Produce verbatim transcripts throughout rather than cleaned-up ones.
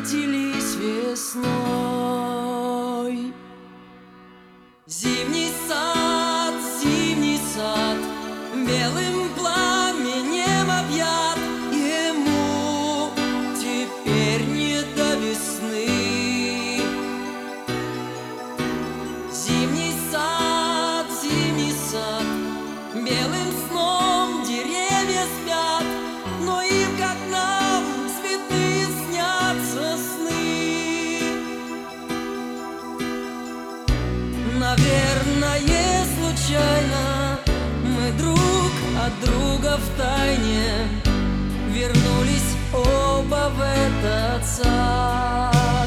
встретились весной. Зимний сад, зимний сад, белым пламенем объят, ему теперь не до весны. Зимний сад, зимний сад, белым сном деревья спят, но им, как нам, цветы снятся сны. Наверное, случайно мы друг от друга втайне вернулись оба в этот сад.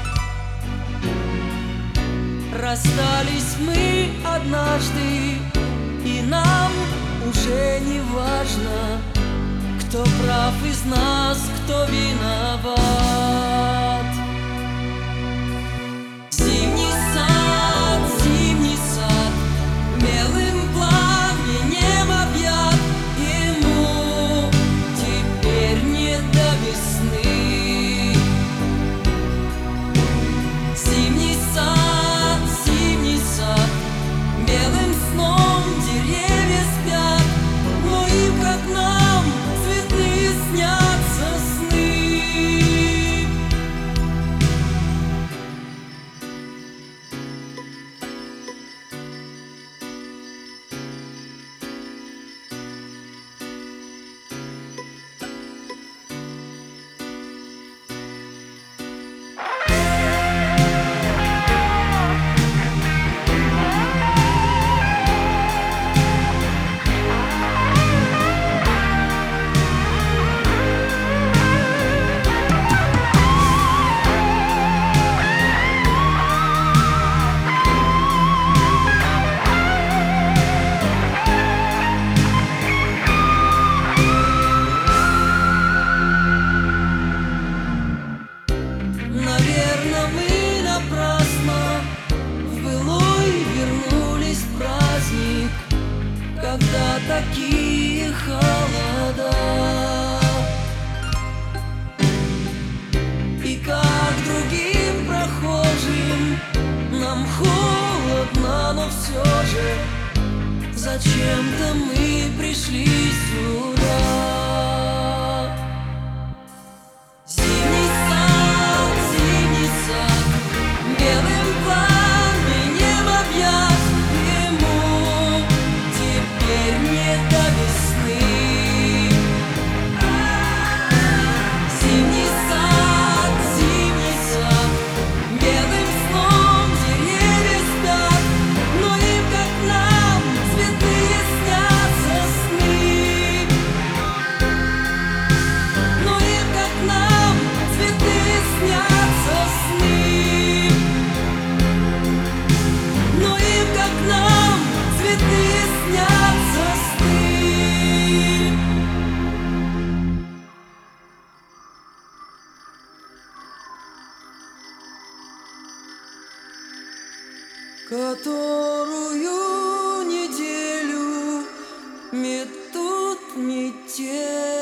Расстались мы однажды, и нам уже не важно, кто прав из нас, кто виноват. Зимний сад, зимний сад, белым пламенем объят, ему теперь не до весны. Зимний сад, зимний сад, белым сном деревья спят, но им, как нам, цветы снятся сны. Наверно, мы напрасно в былой вернулись в праздник, когда такие холода. И как другим прохожим нам холодно, но все же зачем-то мы пришли сюда. Зимний сад, зимний сад, белым пламенем объят, ему теперь не до весны. Зимний сад, зимний сад, белым сном деревья спят, но им, как нам, цветы снятся сны. Но им, как нам, цветы снятся сны. Но им, как нам, цветы снятся сны. Которую неделю метут метель.